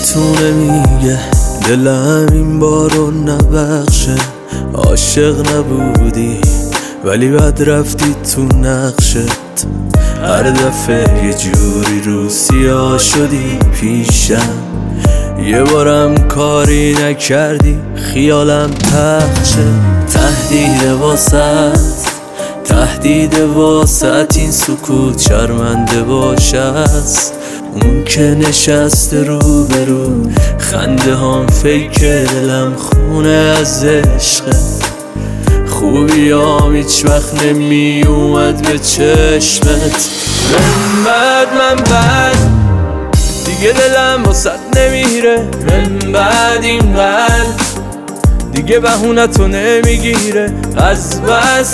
میتونه میگه دلم این بارو نبخشه. عاشق نبودی ولی بعد رفتی تو نقشت. هر دفعه یه جوری رو سیاه شدی پیشم. یه بارم کاری نکردی خیالم تخشه. تهدید واسط این سکوت شرمنده باشست. اون که نشسته رو به رو خنده هم فیک دلم خونه از عشقه. خوبیام هیچ وقت نمی اومد به چشمت. من بعد دیگه دلم واسط نمیره. من بعد این قلب دیگه بهونتو نمیگیره. از بس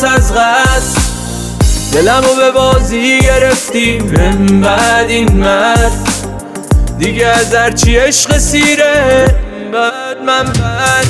دلمو به بازی گرفتی. من بعد این مرد دیگه از هرچی عشق سیره. من بعد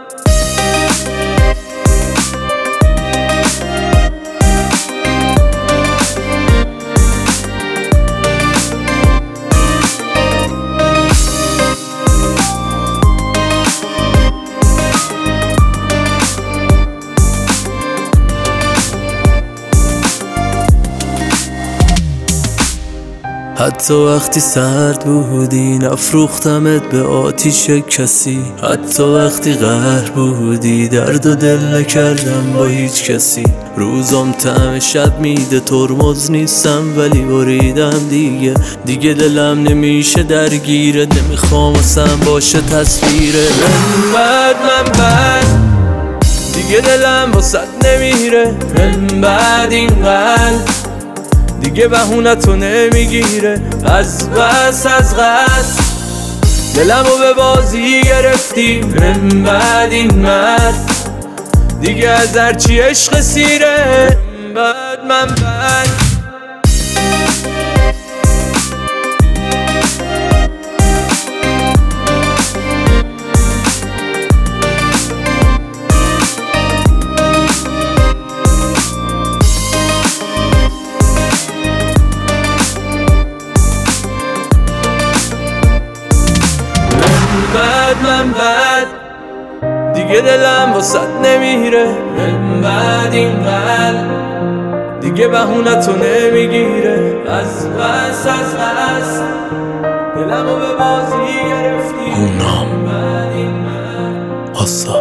حتی وقتی سرد بودی نفروختمت به آتیش کسی. حتی وقتی قهر بودی درد و دل نکردم با هیچ کسی. روزم طعم شب میده ترمز نیستم ولی بریدم دیگه دلم نمیشه درگیره. نمیخوام واسم باشه تصویره. من بعد دیگه دلم واسط نمیره. من بعد این قلب دیگه بهونتو نمیگیره. از بس دلمو به بازی گرفتی. من بعد این مرد دیگه از هرچی عشق سیره. من بعد من بعد دیگه دلم واسط نمیره. من بعد این قلب دیگه بهونتو نمیگیره. از بس دلمو به بازی گرفتی. اونام آسا